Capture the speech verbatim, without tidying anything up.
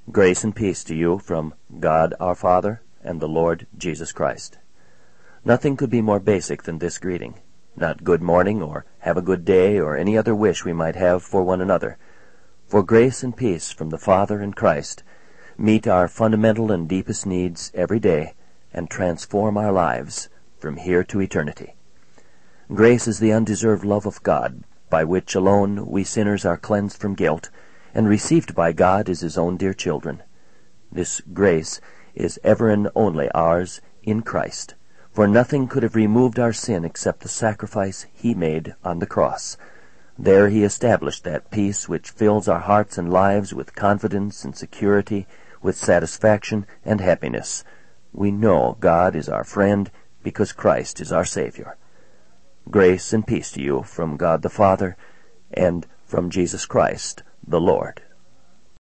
Grace and peace to you from God our Father and the Lord Jesus Christ. Nothing could be more basic than this greeting. Not good morning or have a good day or any other wish we might have for one another. For grace and peace from the Father and Christ meet our fundamental and deepest needs every day and transform our lives from here to eternity. Grace is the undeserved love of God, by which alone we sinners are cleansed from guilt, and received by God as His own dear children. This grace is ever and only ours in Christ, for nothing could have removed our sin except the sacrifice He made on the cross. There He established that peace which fills our hearts and lives with confidence and security, with satisfaction and happiness. We know God is our friend because Christ is our Savior. Grace and peace to you from God the Father and from Jesus Christ the Lord.